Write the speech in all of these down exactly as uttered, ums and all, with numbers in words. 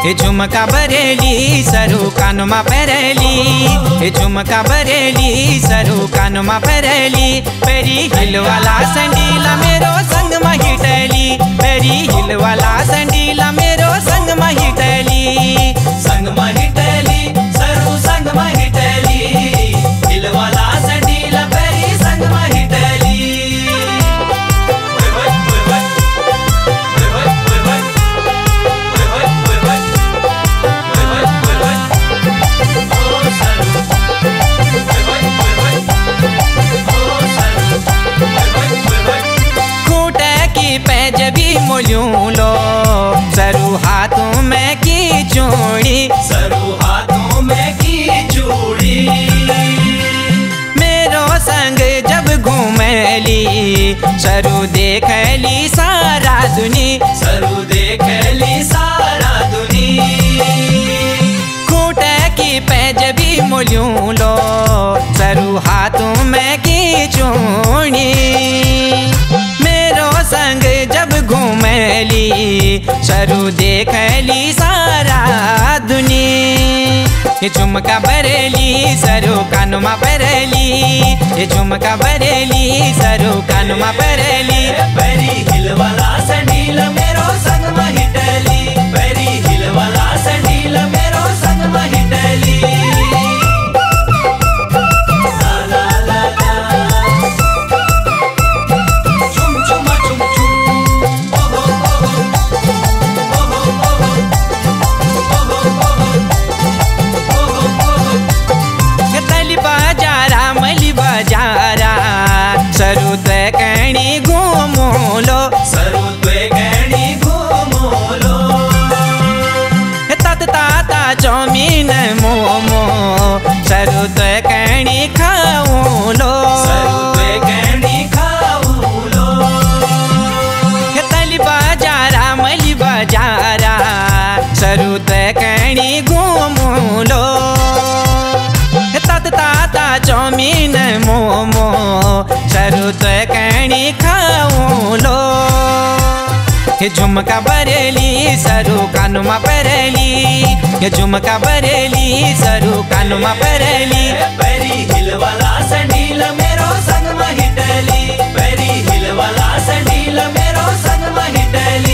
हे झुमका बरेली सरू कानमा पहरेली, हे झुमका बरेली सरू कानमा पहरेली। पेरी हिल वाला संडीला मेरो संग महिटली, पेरी हिल वाला संडीला मेरो संग महिटली, संग महिटली सरू संग महिटली, हिल वाला संडीला पेरी संग महिटली। मोलूं लो सरू हाथों में की चूड़ी, सरू हाथों में की चूड़ी। मेरो संग जब घूमेली सरू देखली सारा दुनी, सरू देखली सारा दुनी। खूंटे की पैज भी मोलूं लो सरू हाथों में की चूड़ी। मेरो संग जब घूमेली सरू देखली सारा दुनी। ये झुमका बरेली सरू कानमा बरेली, ये झुमका बरेली सरू कानमा बरेली। पेरी हिल वाला संडील मेरो संग महिटली, पेरी हिल वाला संडील मेरो संग महिटली। सरू ते कहनी घूमो लो, सरू ते कहनी घूमो लो। तत ताता चौमीन मोमो सरू ते कहनी खाऊं लो, सरू ते कहनी खाऊं लो। तली बाजारा मली बाजारा सरू ते कहनी घूमो लो। तत ताता चौमीन मोमो सरू तो कहनी खाऊं लो। ये झुमका बरेली सरू कानमा पहरेली, ये झुमका बरेली सरू कानमा पहरेली। पेरी हिल वाला संडील मेरो संग महिटली, पेरी हिल वाला संडील मेरो संग महिटली।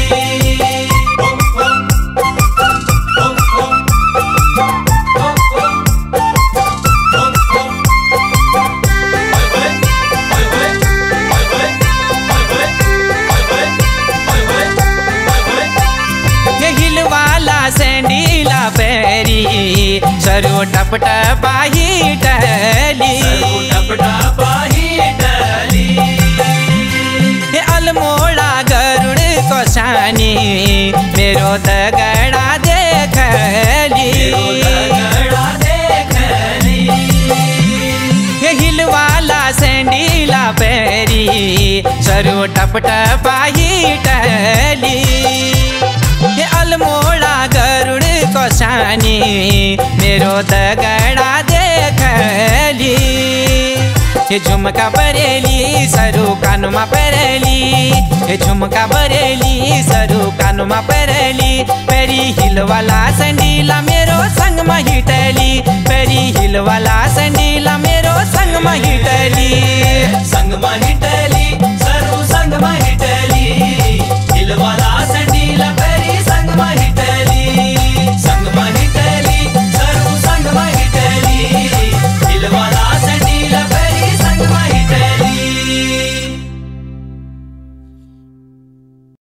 सैंडीला पैरी सरू टप टपाही टहली, सरू टप टपाही टहली। ये अलमोड़ा गरुड़ को शानी मेरो दगड़ा देखली, मेरो दगड़ा देखली। ये हिल वाला सैंडीला पैरी सरू टप टपाही टहली। ये अलमोड़ा गरुड़ को शानी मेरो दगड़ा देखली। ये झुमका बरेली सरू कानमा पहरेली, ये झुमका बरेली सरू कानमा पहरेली। पेरी हिल वाला संडीला मेरो संग महिटली, पेरी हिल वाला संडीला